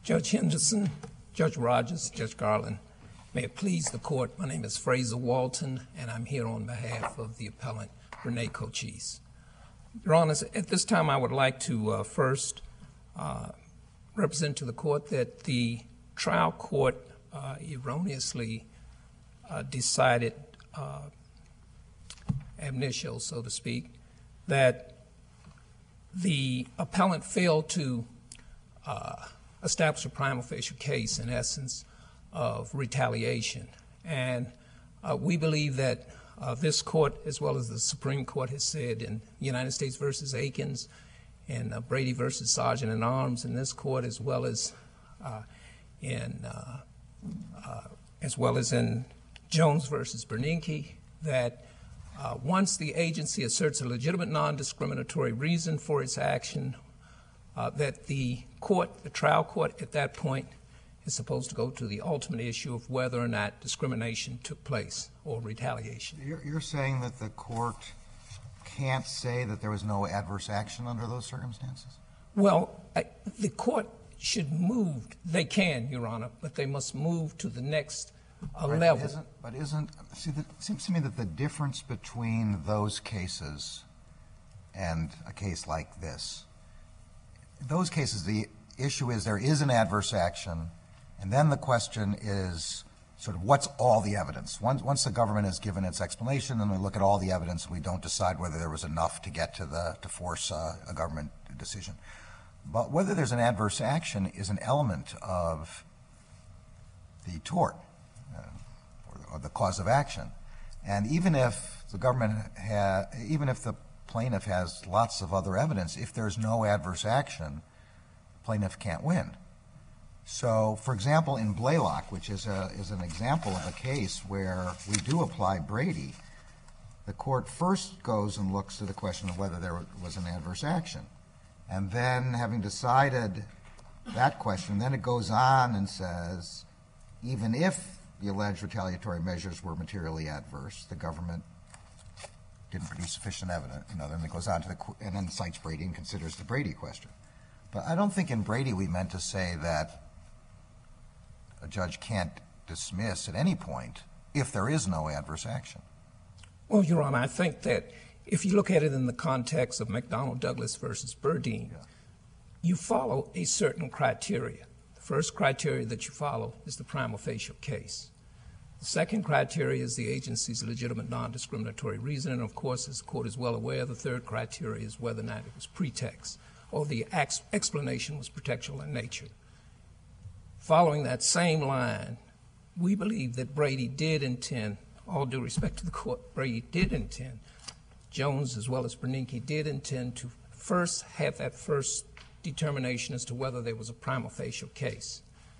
Judge Henderson, Judge Rogers, Judge Garland, may it please the court, my name is Fraser Walton, and I'm here on behalf of the appellant Rene Cochise. Your Honor, at this time I would like to first represent to the court that the trial court erroneously decided, ab initio, so to speak, that the appellant failed to establish a prima facie case, in essence, of retaliation. And we believe that this court, as well as the Supreme Court, has said in United States v. Akins and Brady v. Sergeant-at-Arms in this court, as well as in Jones v. Bernanke, that once the agency asserts a legitimate non-discriminatory reason for its action, that the trial court at that point is supposed to go to the ultimate issue of whether or not discrimination took place or retaliation. You're saying that the court can't say that there was no adverse action under those circumstances? Well, the court should move. They can, Your Honor, but they must move to the next level. It seems to me that the difference between those cases and a case like this, in those cases the issue is there is an adverse action, and then the question is sort of what's all the evidence. Once the government has given its explanation, then we look at all the evidence and we don't decide whether there was enough to get to force a government decision. But whether there's an adverse action is an element of the tort or the cause of action. And even if the plaintiff has lots of other evidence, if there's no adverse action, the plaintiff can't win. So, for example, in Blaylock, which is an example of a case where we do apply Brady, the court first goes and looks at the question of whether there was an adverse action. And then, having decided that question, then it goes on and says, even if the alleged retaliatory measures were materially adverse, the government didn't produce sufficient evidence. Then it goes on to and then cites Brady and considers the Brady question. But I don't think in Brady we meant to say that a judge can't dismiss at any point if there is no adverse action. Well, Your Honor, I think that if you look at it in the context of McDonnell Douglas versus Burdine, you follow a certain criteria. The first criteria that you follow is the prima facie case. The second criteria is the agency's legitimate non-discriminatory reason, and of course, as the court is well aware, the third criteria is whether or not it was pretext or the explanation was pretextual in nature. Following that same line, we believe that Brady did intend, all due respect to the court, Brady did intend, Jones as well as Bernanke did intend to first have that first determination as to whether there was a prima facie case.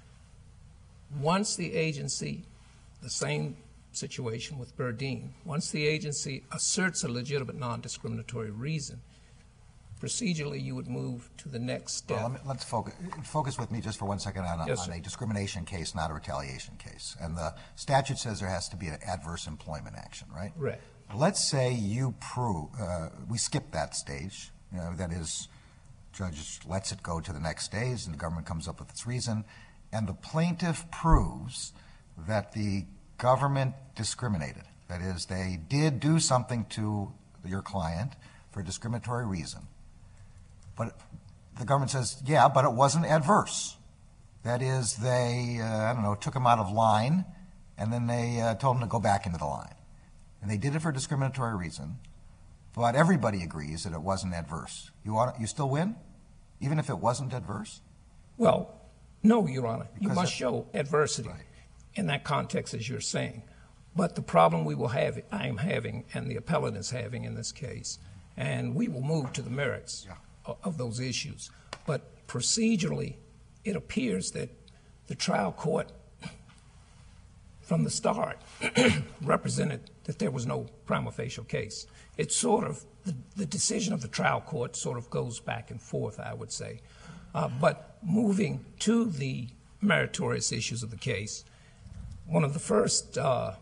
Once the agency, the same situation with Burdine, once the agency asserts a legitimate non-discriminatory reason, procedurally you would move to the next step. Well, let's focus with me just for 1 second on a discrimination case, not a retaliation case. And the statute says there has to be an adverse employment action, right? Right. Let's say you prove, we skip that stage, that is, judge lets it go to the next stage and the government comes up with its reason, and the plaintiff proves that the government discriminated. That is, they did do something to your client for a discriminatory reason. But the government says, yeah, but it wasn't adverse. That is, they, took him out of line, and then they told him to go back into the line. And they did it for a discriminatory reason, but everybody agrees that it wasn't adverse. You still win, even if it wasn't adverse? Well, no, Your Honor. You must show adversity in that context, as you're saying. But the problem we will have, I am having, and the appellant is having in this case, and we will move to the merits of those issues. But procedurally, it appears that the trial court, from the start, represented that there was no prima facie case. It's sort of, the decision of the trial court sort of goes back and forth, I would say. But moving to the meritorious issues of the case, one of the first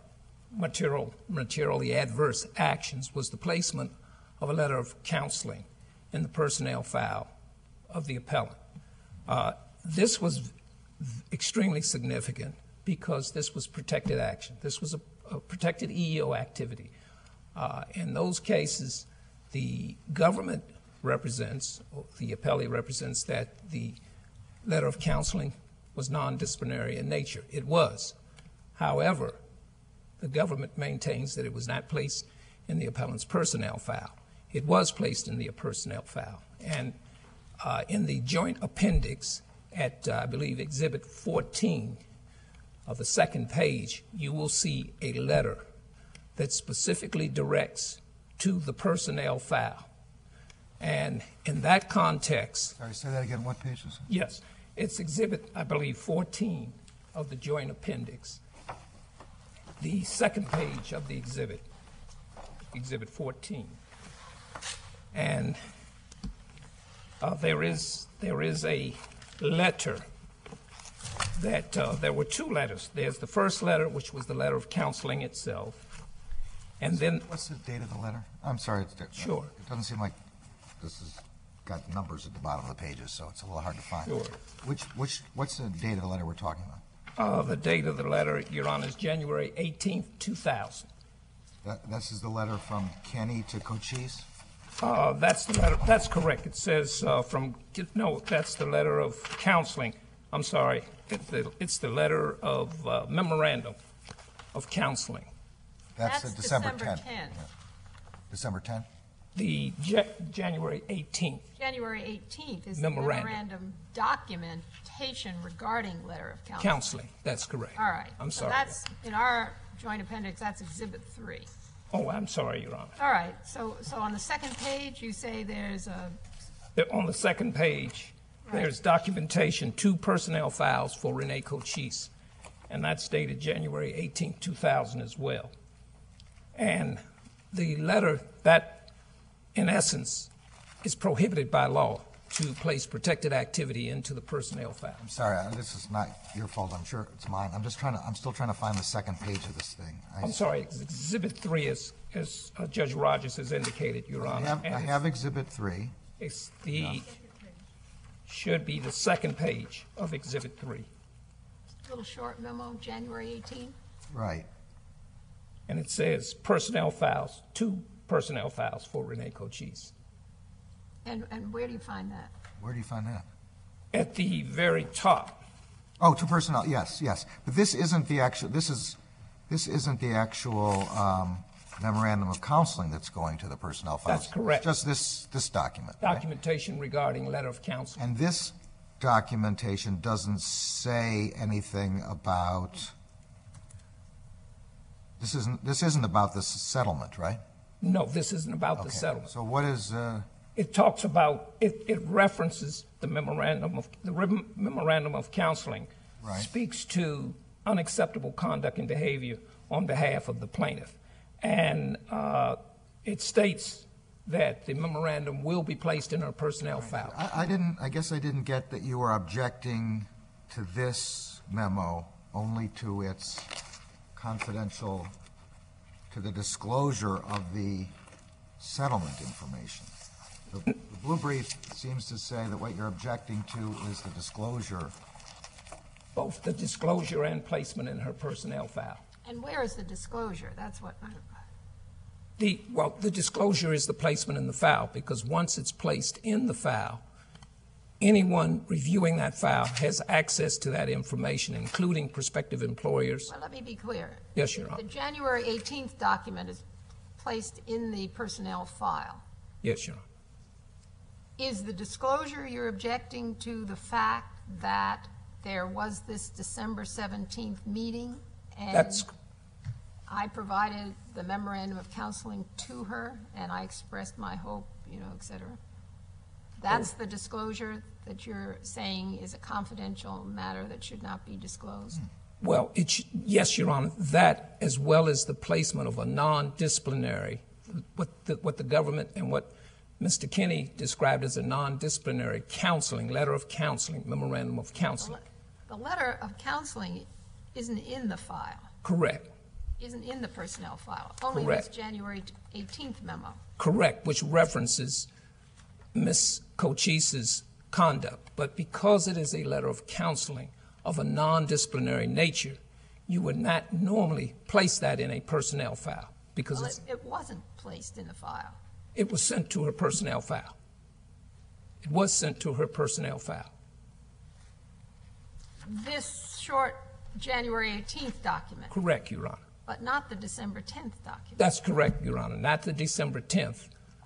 materially adverse actions was the placement of a letter of counseling in the personnel file of the appellant. This was extremely significant because this was protected action. This was a protected EEO activity. In those cases, the government represents, or the appellee represents, that the letter of counseling was non-disciplinary in nature. It was. However, the government maintains that it was not placed in the appellant's personnel file. It was placed in the personnel file. And in the joint appendix at, I believe, Exhibit 14 of the second page, you will see a letter that specifically directs to the personnel file. And in that context... Sorry, say that again. What page is it? Yes. It's Exhibit, I believe, 14 of the joint appendix. The second page of the exhibit, Exhibit 14. And there is a letter that, there were two letters. There's the first letter, which was the letter of counseling itself. And then... What's the date of the letter? I'm sorry. Sure. It doesn't seem like this has got numbers at the bottom of the pages, so it's a little hard to find. Sure. What's the date of the letter we're talking about? The date of the letter, Your Honor, is January 18th, 2000. This is the letter from Kenny to Cochise? That's the letter. That's correct. It says that's the letter of counseling. I'm sorry. It's the letter of memorandum of counseling. That's the December 10th. Yeah. December 10th? The January 18th. January 18th is Memorandum. the memorandum documentation regarding letter of counseling. Counseling. That's correct. All right. I'm so sorry. That's in our joint appendix. That's Exhibit 3. Oh, I'm sorry, Your Honor. All right. So on the second page, you say there's a... On the second page, there's documentation, 2 personnel files for Rene Cochise, and that's dated January 18, 2000 as well. And the letter, that, in essence, is prohibited by law to place protected activity into the personnel file. I'm sorry, this is not your fault. I'm sure it's mine. I'm still trying to find the second page of this thing. I'm sorry, Exhibit 3 as Judge Rogers has indicated, Your Honor. I have Exhibit 3. It's should be the second page of Exhibit 3. Little short memo, January 18th. Right. And it says personnel files, 2 personnel files for Rene Cochise. And where do you find that? Where do you find that? At the very top. Oh, 2 personnel. Yes. But this isn't the actual. This isn't the actual memorandum of counseling that's going to the personnel files. That's correct. It's just this document. Documentation regarding letter of counsel. And this documentation doesn't say anything about. This isn't about the settlement, right? No, this isn't about the settlement. So what is? It talks about it references the memorandum of counseling. Right. Speaks to unacceptable conduct and behavior on behalf of the plaintiff, and it states that the memorandum will be placed in her personnel file. I guess I didn't get that you were objecting to this memo only to its confidential, to the disclosure of the settlement information. The blue brief seems to say that what you're objecting to is the disclosure. Both the disclosure and placement in her personnel file. And where is the disclosure? That's what... The disclosure is the placement in the file, because once it's placed in the file, anyone reviewing that file has access to that information, including prospective employers. Well, let me be clear. Yes, Your Honor. The January 18th document is placed in the personnel file. Yes, Your Honor. Is the disclosure you're objecting to the fact that there was this December 17th meeting and I provided the memorandum of counseling to her and I expressed my hope, et cetera? That's the disclosure that you're saying is a confidential matter that should not be disclosed? Well, yes, Your Honor, that as well as the placement of a non-disciplinary, what the government and what Mr. Kinney described as a non-disciplinary counseling, letter of counseling, memorandum of counseling. The letter of counseling isn't in the file. Correct. Isn't in the personnel file. Only Correct. this January 18th memo. Correct, which references Ms. Cochise's conduct. But because it is a letter of counseling, of a non-disciplinary nature, you would not normally place that in a personnel file because Well, it wasn't placed in a file. it was sent to her personnel file. It was sent to her personnel file. This short January 18th document, Correct, Your Honor. but not the December 10th document. That's correct, Your Honor. Not the December 10th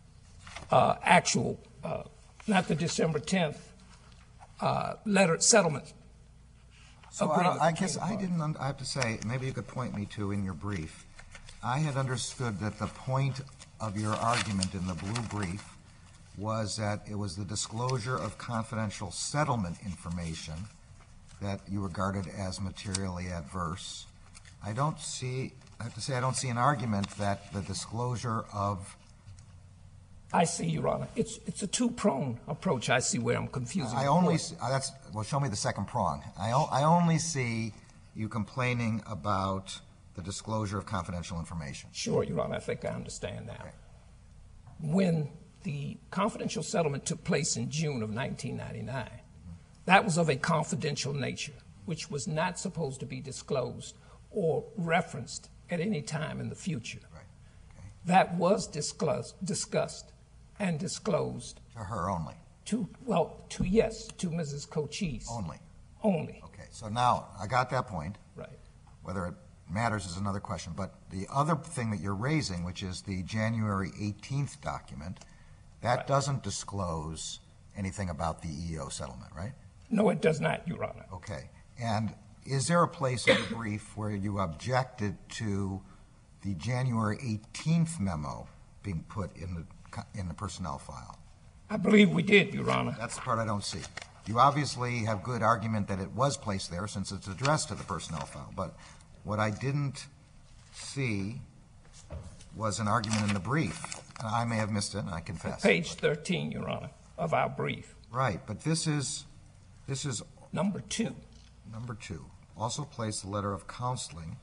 not the December 10th letter settlement. So agreement I between guess the I parties. didn't, I have to say, maybe you could point me to in your brief, I had understood that the point of your argument in the blue brief was that it was the disclosure of confidential settlement information that you regarded as materially adverse. I have to say, I don't see an argument that the disclosure of, I see, Your Honor. It's a two-pronged approach. I see where I'm confusing. I only, well, show me the second prong. I only see you complaining about the disclosure of confidential information. Sure, Your Honor. I think I understand now. Okay. When the confidential settlement took place in June of 1999, that was of a confidential nature, which was not supposed to be disclosed or referenced at any time in the future. Right. Okay. That was discussed and disclosed To her only. to Mrs. Cochise. Only. Only. Okay, so now, I got that point. Right. Whether it matters is another question. But the other thing that you're raising, which is the January 18th document, that Right. doesn't disclose anything about the EEO settlement, right? No, it does not, Your Honor. Okay. And is there a place in the brief where you objected to the January 18th memo being put in the personnel file? I believe we did, Your Honor. That's the part I don't see. You obviously have good argument that it was placed there since it's addressed to the personnel file. But what I didn't see was an argument in the brief. And I may have missed it, and I confess. Page 13, Your Honor, of our brief. Right, but this is Number 2. number 2. Also place the letter of counseling.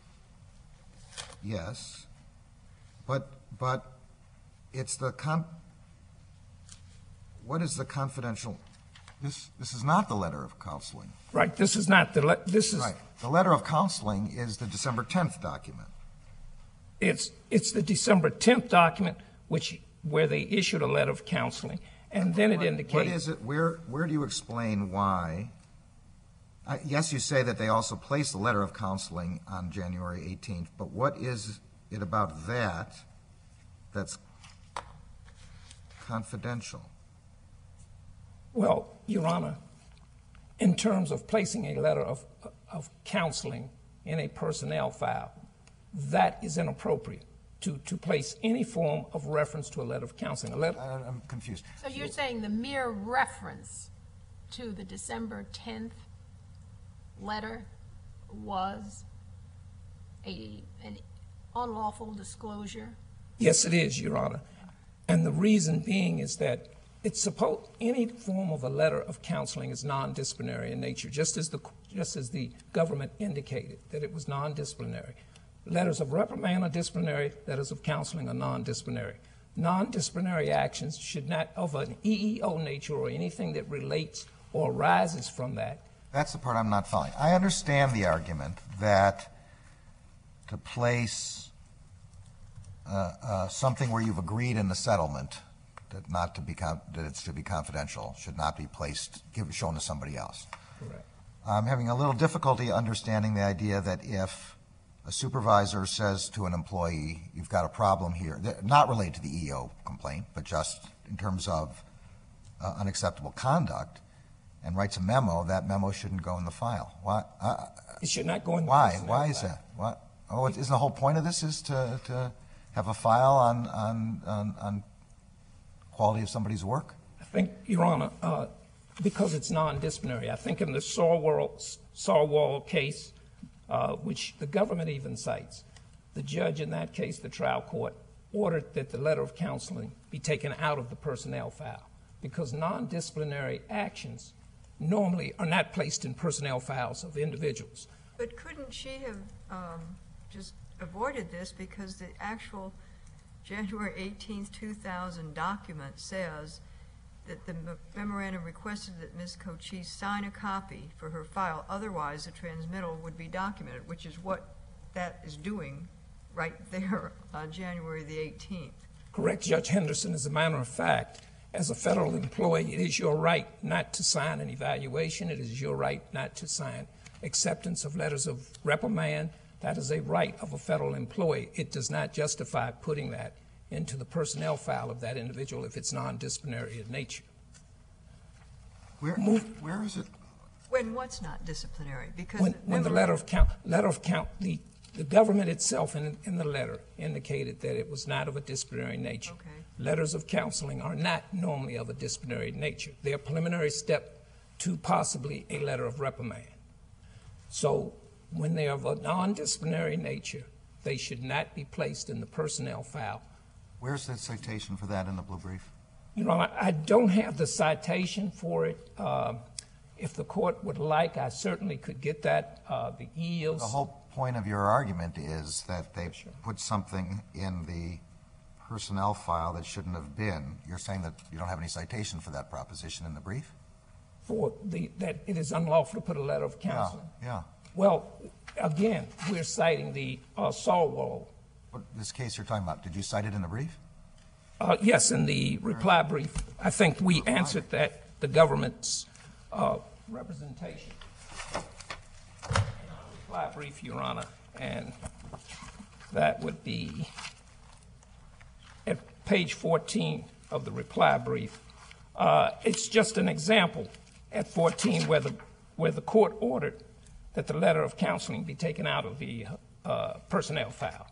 Yes. But it's what is the confidential? This is not the letter of counseling. Right, this is not this is Right. The letter of counseling is the December 10th document. it's the December 10th document where they issued a letter of counseling, and then it indicates. What is it? Where do you explain why? Yes, you say that they also placed the letter of counseling on January 18th, but what is it about that that's confidential? Well, Your Honor, in terms of placing a letter of counseling in a personnel file, that is inappropriate to place any form of reference to a letter of counseling. I'm confused. So you're saying the mere reference to the December 10th letter was an unlawful disclosure? Yes, it is, Your Honor. And the reason being is that any form of a letter of counseling is non-disciplinary in nature, just as the government indicated that it was non-disciplinary. Letters of reprimand are disciplinary, letters of counseling are non-disciplinary. Non-disciplinary actions should not, of an EEO nature or anything that relates or arises from that. That's the part I'm not following. I understand the argument that to place something where you've agreed in the settlement that it's to be confidential should not be shown to somebody else. Correct. I'm having a little difficulty understanding the idea that if a supervisor says to an employee, you've got a problem here, not related to the EEO complaint, but just in terms of unacceptable conduct, and writes a memo, that memo shouldn't go in the file. Why? It should not go in the Why? personnel Why is file. that? Isn't the whole point of this is to have a file on quality of somebody's work? I think, Your Honor, because it's non-disciplinary, I think in the Sarwell case, which the government even cites, the judge in that case, the trial court, ordered that the letter of counseling be taken out of the personnel file because non-disciplinary actions normally are not placed in personnel files of individuals. But couldn't she have just avoided this because the actual January 18th, 2000 document says that the memorandum requested that Ms. Cochise sign a copy for her file, otherwise the transmittal would be documented, which is what that is doing right there on January the 18th. Correct, Judge Henderson. As a matter of fact, as a federal employee, it is your right not to sign an evaluation. It is your right not to sign acceptance of letters of reprimand. That is a right of a federal employee. It does not justify putting that into the personnel file of that individual if it's non-disciplinary in nature. Where is it? When what's not disciplinary? Because When the letter of count, the government itself in the letter indicated that it was not of a disciplinary nature. Okay. Letters of counseling are not normally of a disciplinary nature. They're a preliminary step to possibly a letter of reprimand. So when they are of a non-disciplinary nature, they should not be placed in the personnel file. Where's the citation for that in the blue brief? You know, I don't have the citation for it. If the court would like, I certainly could get that. The EEOC. The whole point of your argument is that they put something in the personnel file that shouldn't have been. You're saying that you don't have any citation for that proposition in the brief? That it is unlawful to put a letter of counseling. Yeah. Well, again, we're citing the Saul. This case you're talking about, did you cite it in the brief? Yes, in the reply brief. I think we answered that, the government's representation. In our reply brief, Your Honor, and that would be at page 14 of the reply brief. It's just an example at 14 where the court ordered that the letter of counseling be taken out of the personnel file.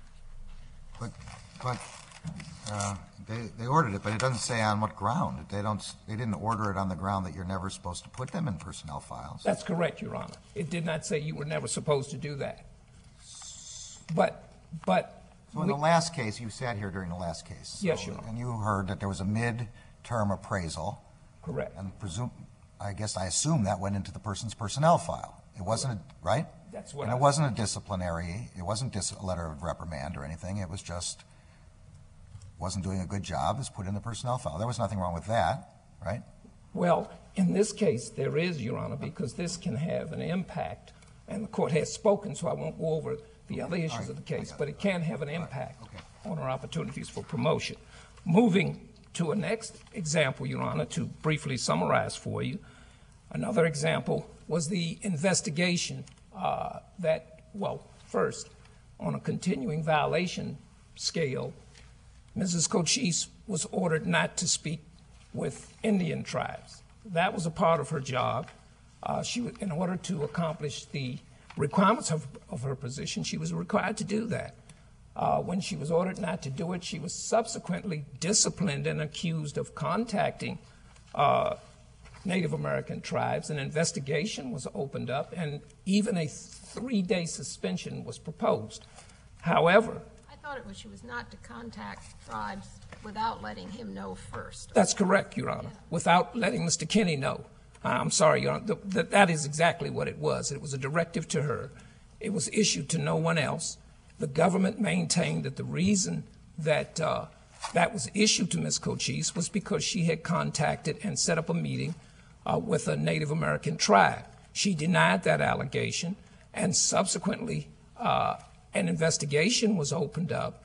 But they ordered it, but it doesn't say on what ground. They didn't order it on the ground that you're never supposed to put them in personnel files. That's correct, Your Honor. It did not say you were never supposed to do that. But so in the last case, you sat here during the last case. Yes, Your Honor. And you heard that there was a mid-term appraisal. Correct. And I assume that went into the person's personnel file. It wasn't, right? That's what and it wasn't a disciplinary, it wasn't a letter of reprimand or anything. It was just wasn't doing a good job, is put in the personnel file. There was nothing wrong with that, right? Well, in this case, there is, Your Honor, because this can have an impact, and the court has spoken, so I won't go over the other issues of the case, but it can have an impact on our opportunities for promotion. Moving to a next example, Your Honor, to briefly summarize for you, another example was the investigation first, on a continuing violation scale, Mrs. Cochise was ordered not to speak with Indian tribes. That was a part of her job. In order to accomplish the requirements of her position, she was required to do that. When she was ordered not to do it, she was subsequently disciplined and accused of contacting Native American tribes. An investigation was opened up, and even a 3-day suspension was proposed. However, I thought she was not to contact tribes without letting him know first. That's correct, Your Honor, without letting Mr. Kinney know. I'm sorry, Your Honor, that is exactly what it was. It was a directive to her. It was issued to no one else. The government maintained that the reason that that was issued to Ms. Cochise was because she had contacted and set up a meeting with a Native American tribe. She denied that allegation, and subsequently an investigation was opened up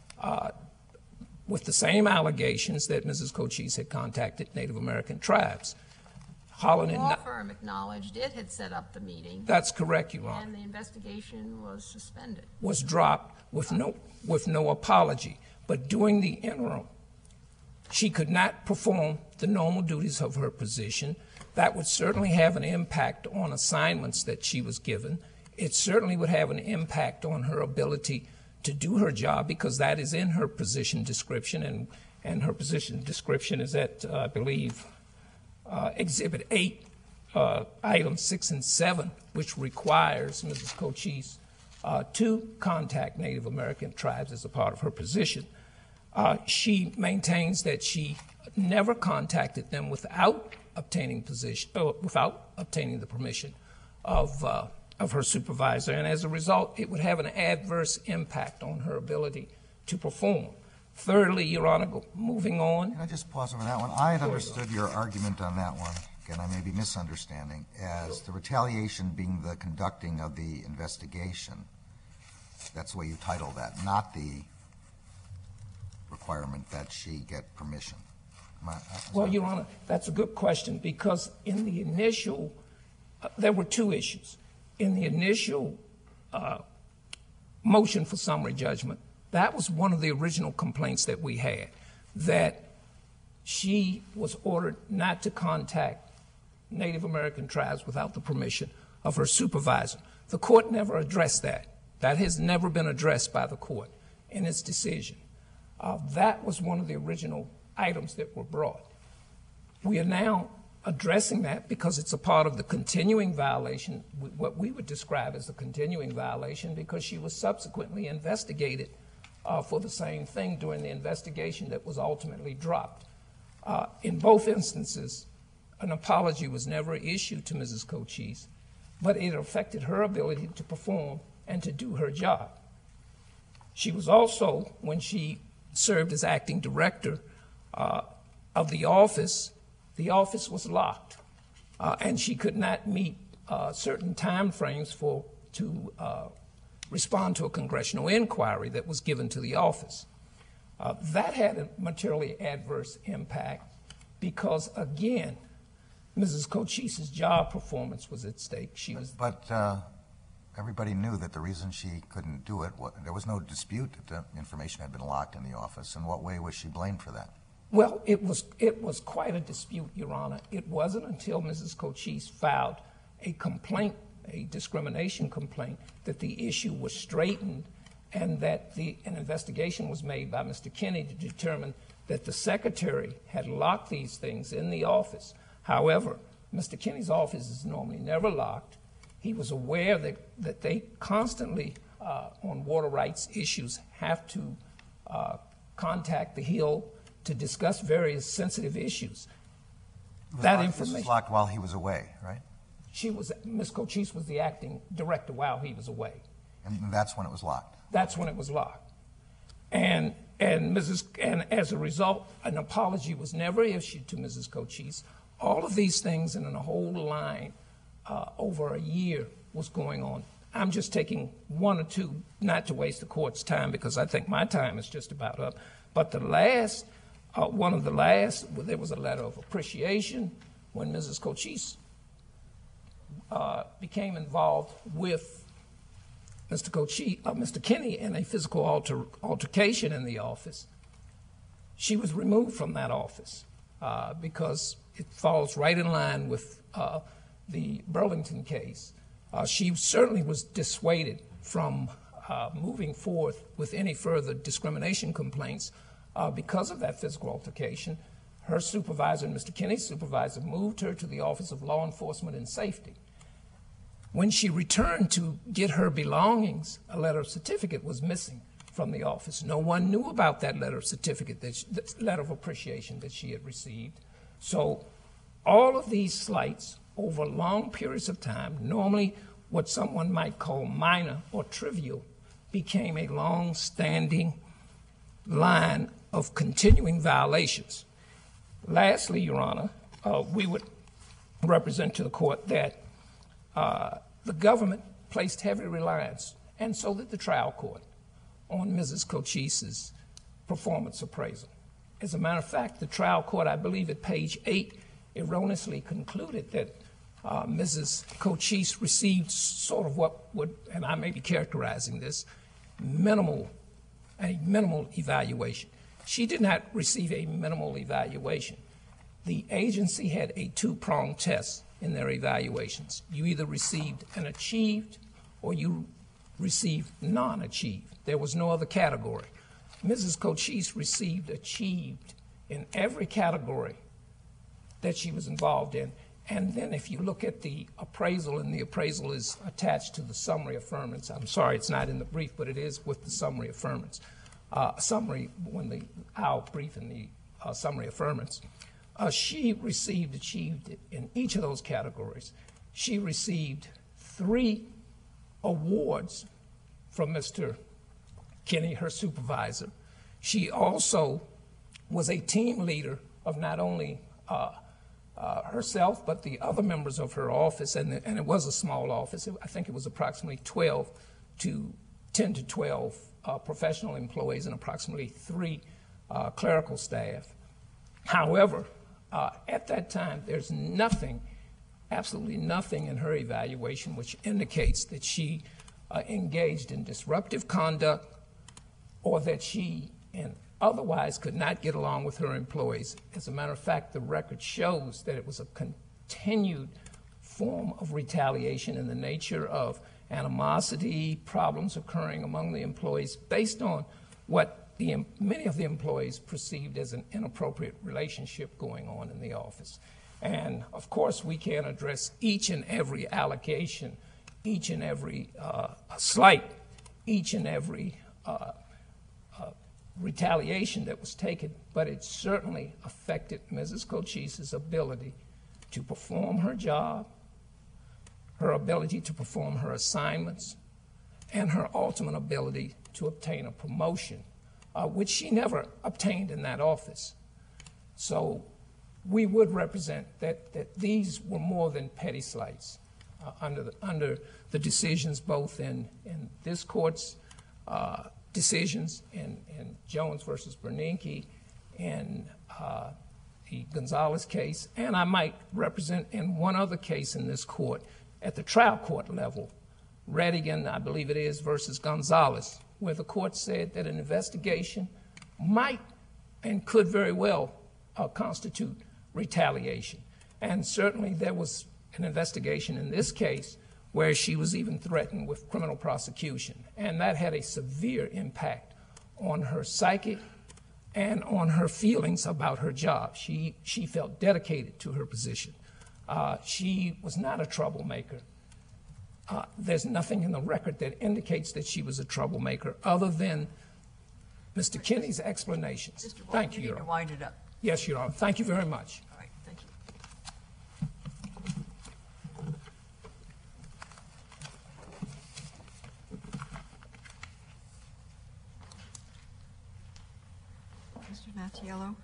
with the same allegations that Mrs. Cochise had contacted Native American tribes. The law firm acknowledged it had set up the meeting. That's correct, Your Honor. And the investigation was suspended. Was dropped with no apology. But during the interim, she could not perform the normal duties of her position. That would certainly have an impact on assignments that she was given. It certainly would have an impact on her ability to do her job, because that is in her position description, and her position description is at, I believe, Exhibit 8, Items 6 and 7, which requires Mrs. Cochise to contact Native American tribes as a part of her position. She maintains that she never contacted them without obtaining the permission of her supervisor, and as a result, it would have an adverse impact on her ability to perform. Thirdly, Your Honor, moving on. Can I just pause over that one? I had understood your argument on that one, again, I may be misunderstanding, as the retaliation being the conducting of the investigation. That's the way you titled that, not the requirement that she get permission. Well, Your Honor, that's a good question, because in the initial, there were two issues. In the initial motion for summary judgment, that was one of the original complaints that we had, that she was ordered not to contact Native American tribes without the permission of her supervisor. The court never addressed that. That has never been addressed by the court in its decision. That was one of the original items that were brought. We are now addressing that because it's a part of the continuing violation, what we would describe as the continuing violation, because she was subsequently investigated for the same thing during the investigation that was ultimately dropped. In both instances, an apology was never issued to Mrs. Cochise, but it affected her ability to perform and to do her job. She was also, when she served as acting director of the office was locked, and she could not meet certain time frames to respond to a congressional inquiry that was given to the office. That had a materially adverse impact because, again, Mrs. Cochise's job performance was at stake. But everybody knew that the reason she couldn't do it, there was no dispute that the information had been locked in the office. In what way was she blamed for that? Well, it was quite a dispute, Your Honor. It wasn't until Mrs. Cochise filed a complaint, a discrimination complaint, that the issue was straightened and that an investigation was made by Mr. Kinney to determine that the secretary had locked these things in the office. However, Mr. Kinney's office is normally never locked. He was aware that they constantly, on water rights issues, have to contact the Hill to discuss various sensitive issues. That information was locked while he was away, right? Ms. Cochise was the acting director while he was away. And that's when it was locked? That's when it was locked. And as a result, an apology was never issued to Mrs. Cochise. All of these things in a whole line over a year was going on. I'm just taking one or two, not to waste the court's time, because I think my time is just about up. But the last, one of the last, there was a letter of appreciation when Mrs. Cochise became involved with Mr. Kinney in a physical altercation in the office. She was removed from that office because it falls right in line with the Burlington case. She certainly was dissuaded from moving forth with any further discrimination complaints because of that physical altercation. Her supervisor, Mr. Kinney's supervisor, moved her to the Office of Law Enforcement and Safety. When she returned to get her belongings, a letter of certificate was missing from the office. No one knew about that letter of certificate, that letter of appreciation that she had received. So all of these slights over long periods of time, normally what someone might call minor or trivial, became a long-standing line of continuing violations. Lastly, Your Honor, we would represent to the court that the government placed heavy reliance, and so did the trial court, on Mrs. Cochise's performance appraisal. As a matter of fact, the trial court, I believe at page 8, erroneously concluded that Mrs. Cochise received sort of what would, and I may be characterizing this, a minimal evaluation. She did not receive a minimal evaluation. The agency had a two-pronged test in their evaluations. You either received an achieved or you received non-achieved. There was no other category. Mrs. Cochise received achieved in every category that she was involved in. And then if you look at the appraisal, and the appraisal is attached to the summary affirmance. I'm sorry, it's not in the brief, but it is with the summary affirmance. Our brief in the summary affirmance. She received achieved in each of those categories. She received 3 awards from Mr. Kinney, her supervisor. She also was a team leader of not only herself, but the other members of her office, and it was a small office. I think it was approximately 10 to 12 professional employees and approximately 3 clerical staff. However, at that time, there's nothing, absolutely nothing in her evaluation which indicates that she engaged in disruptive conduct or that she otherwise could not get along with her employees. As a matter of fact, the record shows that it was a continued form of retaliation in the nature of animosity, problems occurring among the employees based on what many of the employees perceived as an inappropriate relationship going on in the office. And of course, we can't address each and every allegation, each and every slight, each and every retaliation that was taken, but it certainly affected Mrs. Cochise's ability to perform her job, her ability to perform her assignments, and her ultimate ability to obtain a promotion, which she never obtained in that office. So we would represent that these were more than petty slights under the decisions both in this court's decisions in Jones versus Bernanke and the Gonzalez case, and I might represent in one other case in this court at the trial court level, Redigan, I believe it is, versus Gonzalez, where the court said that an investigation might and could very well constitute retaliation. And certainly there was an investigation in this case where she was even threatened with criminal prosecution. And that had a severe impact on her psyche and on her feelings about her job. She felt dedicated to her position. She was not a troublemaker. There's nothing in the record that indicates that she was a troublemaker other than Mr. Kinney's explanations. Mr. Wall, Thank you, you Your need to Honor. wind it up. Yes, Your Honor. Thank you very much. All right, thank you. Mr. Mattiello?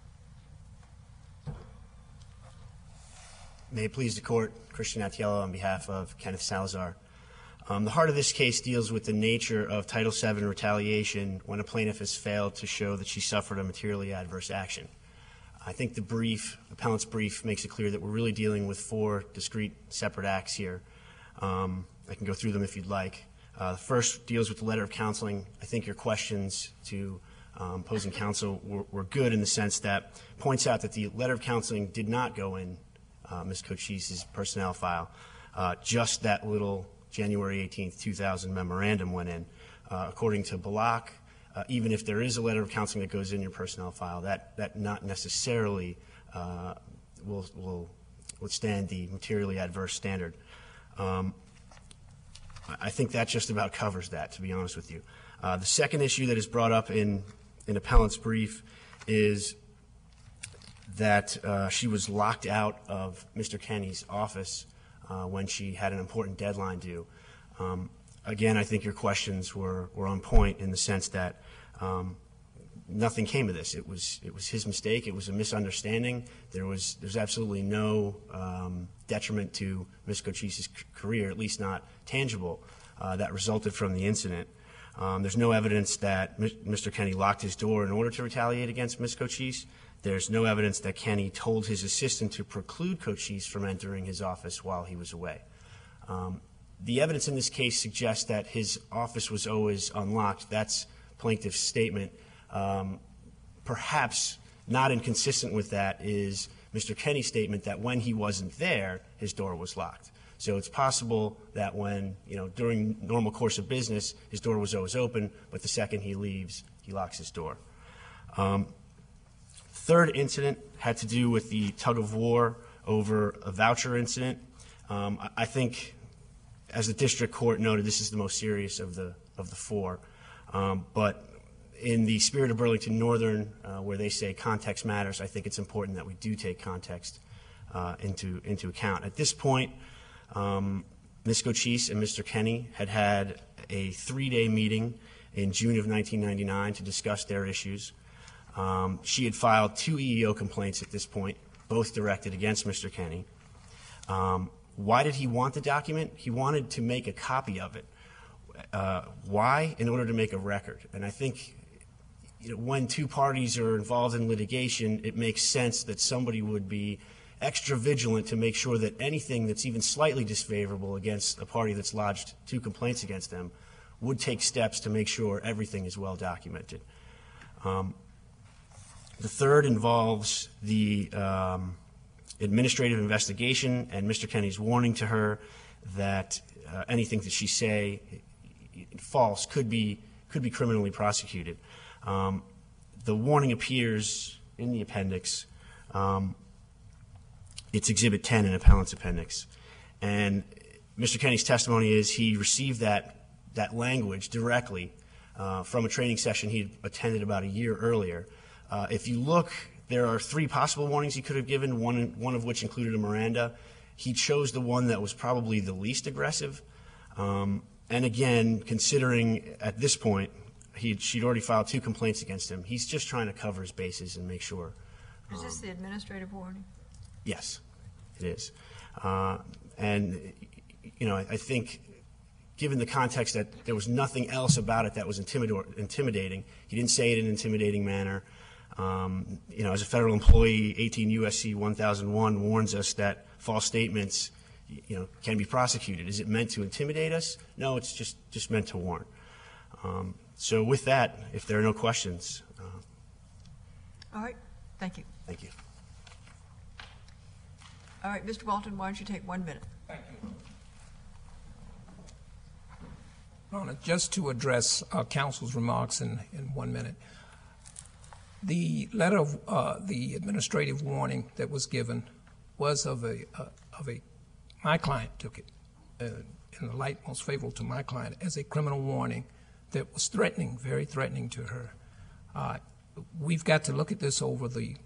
May it please the Court, Christian Attiello on behalf of Kenneth Salazar. The heart of this case deals with the nature of Title VII retaliation when a plaintiff has failed to show that she suffered a materially adverse action. I think the appellant's brief makes it clear that we're really dealing with 4 discrete, separate acts here. I can go through them if you'd like. The first deals with the letter of counseling. I think your questions to opposing counsel were good in the sense that points out that the letter of counseling did not go in Ms. Cochise's personnel file. Just that little January 18, 2000 memorandum went in. According to Balak, even if there is a letter of counseling that goes in your personnel file, that not necessarily will withstand the materially adverse standard. I think that just about covers that, to be honest with you. The second issue that is brought up in appellant's brief is that she was locked out of Mr. Kenney's office when she had an important deadline due. Again, I think your questions were on point in the sense that nothing came of this. It was his mistake. It was a misunderstanding. There's absolutely no detriment to Ms. Cochise's career, at least not tangible, that resulted from the incident. There's no evidence that Mr. Kenney locked his door in order to retaliate against Ms. Cochise. There's no evidence that Kenney told his assistant to preclude Cochise from entering his office while he was away. The evidence in this case suggests that his office was always unlocked. That's plaintiff's statement. Perhaps not inconsistent with that is Mr. Kenney's statement that when he wasn't there, his door was locked. So it's possible that when, during normal course of business, his door was always open, but the second he leaves, he locks his door. Third incident had to do with the tug of war over a voucher incident. I think, as the district court noted, this is the most serious of the 4. But in the spirit of Burlington Northern, where they say context matters, I think it's important that we do take context into account. At this point, Ms. Cochise and Mr. Kenney had a 3-day meeting in June of 1999 to discuss their issues. She had filed 2 EEO complaints at this point, both directed against Mr. Kenny. Why did he want the document? He wanted to make a copy of it. Why? In order to make a record. And I think when 2 parties are involved in litigation, it makes sense that somebody would be extra vigilant to make sure that anything that's even slightly disfavorable against a party that's lodged 2 complaints against them would take steps to make sure everything is well documented. The third involves the administrative investigation and Mr. Kenny's warning to her that anything that she say false could be criminally prosecuted. The warning appears in the appendix. It's Exhibit 10 in Appellant's Appendix. And Mr. Kenny's testimony is he received that language directly from a training session he attended about a year earlier. If you look, there are 3 possible warnings he could have given, one of which included a Miranda. He chose the one that was probably the least aggressive. And again, considering at this point she'd already filed 2 complaints against him, he's just trying to cover his bases and make sure. Is this the administrative warning? Yes, it is. And, I think given the context that there was nothing else about it that was intimidating, he didn't say it in an intimidating manner. As a federal employee, 18 U.S.C. 1001 warns us that false statements, can be prosecuted. Is it meant to intimidate us? No, it's just meant to warn. So with that, if there are no questions. All right. Thank you. Thank you. All right, Mr. Walton, why don't you take 1 minute? Thank you. Your Honor, just to address counsel's remarks in 1 minute. The letter of the administrative warning that was given was my client took it in the light most favorable to my client as a criminal warning that was threatening, very threatening to her. We've got to look at this over the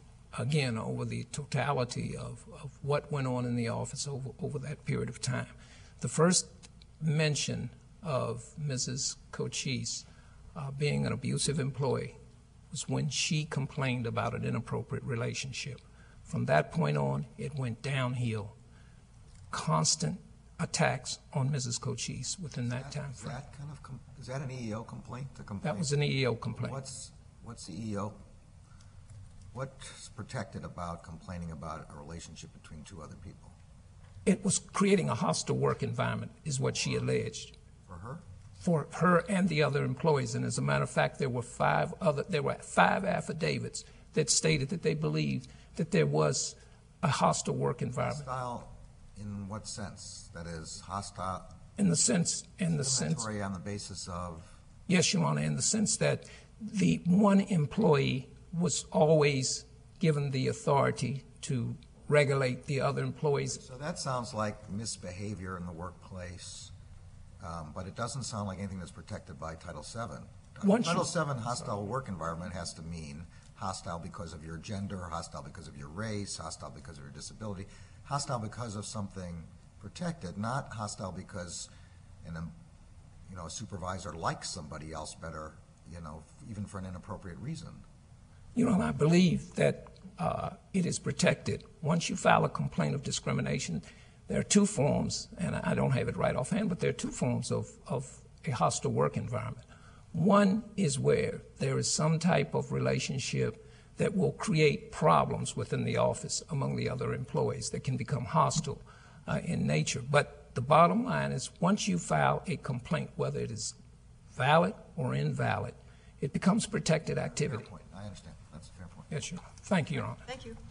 totality of what went on in the office over that period of time. The first mention of Mrs. Cochise being an abusive employee was when she complained about an inappropriate relationship. From that point on, it went downhill. Constant attacks on Mrs. Cochise within that time frame. Is that an EEO complaint? That was an EEO complaint. What's the EEO? What's protected about complaining about a relationship between 2 other people? It was creating a hostile work environment, is what she alleged. For her? For her and the other employees. And as a matter of fact, there were 5 affidavits that stated that they believed that there was a hostile work environment. Hostile in what sense? That is, hostile? Discriminatory on the basis of? Yes, Your Honor, in the sense that the one employee was always given the authority to regulate the other employees. So that sounds like misbehavior in the workplace, but it doesn't sound like anything that's protected by Title VII. Title VII hostile work environment has to mean hostile because of your gender, hostile because of your race, hostile because of your disability, hostile because of something protected, not hostile because a supervisor likes somebody else better, even for an inappropriate reason. I believe that it is protected. Once you file a complaint of discrimination, there are 2 forms, and I don't have it right offhand, but there are 2 forms of a hostile work environment. One is where there is some type of relationship that will create problems within the office among the other employees that can become hostile in nature. But the bottom line is once you file a complaint, whether it is valid or invalid, it becomes protected activity. Fair point. I understand. That's a fair point. Yes, Your Honor. Thank you, Your Honor. Thank you.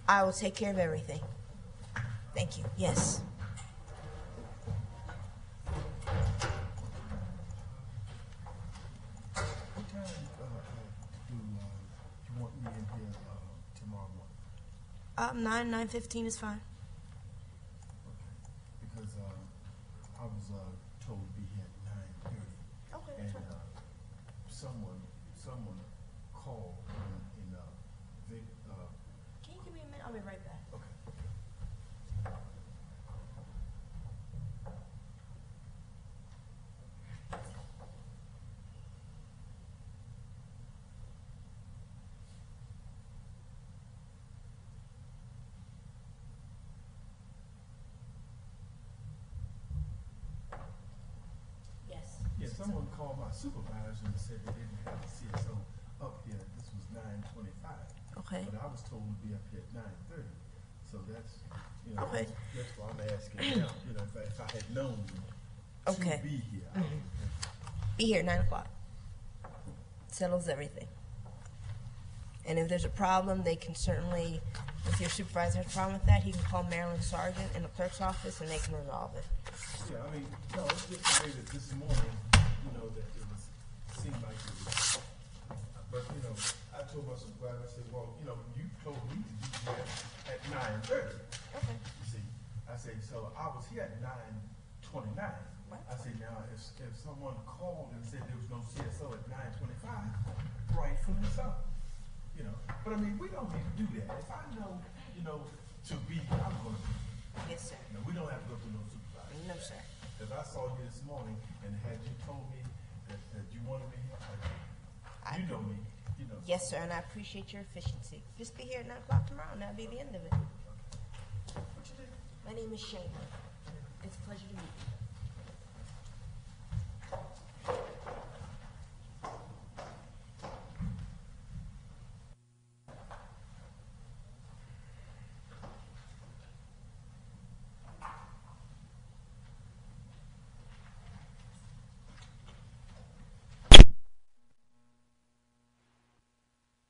I will take care of everything. Thank you. Yes. What time do you want me in here tomorrow morning? 9:15 is fine. Because I was told to be here at 9:30. Okay, And that's fine. someone called in Vic. Can you give me a minute? I'll be right back. Okay. Yes. Yeah, someone called my supervisor and said they didn't have the CSO up here. This was 9:25. Okay. But I was told to be up here at 9:30. So that's, Okay. that's why I'm asking now. If I had known Okay. to be here, I would Be here at 9 o'clock. Settles everything. And if there's a problem, they can certainly, if your supervisor has a problem with that, he can call Marilyn Sargent in the clerk's office and they can resolve it. Yeah, I mean, no, it's just the way that this morning, that it was, seemed like it was, but, I told my supervisor, I said, well, you told me to be here at 9:30. Okay. You see, I said, so I was here at 9:29. Right. I said, now, if someone called and said there was no CSO at 9:25, rightfully so, But I mean, we don't need to do that. If I know, to be, I'm gonna be. Yes, sir. We don't have to go through no supervisor. No, sir. If I saw you this morning and had you told me that you wanted me here, you know me, Yes, sir, and I appreciate your efficiency. Just be here at 9 o'clock tomorrow and that'll be the end of it. What you do? My name is Shayna.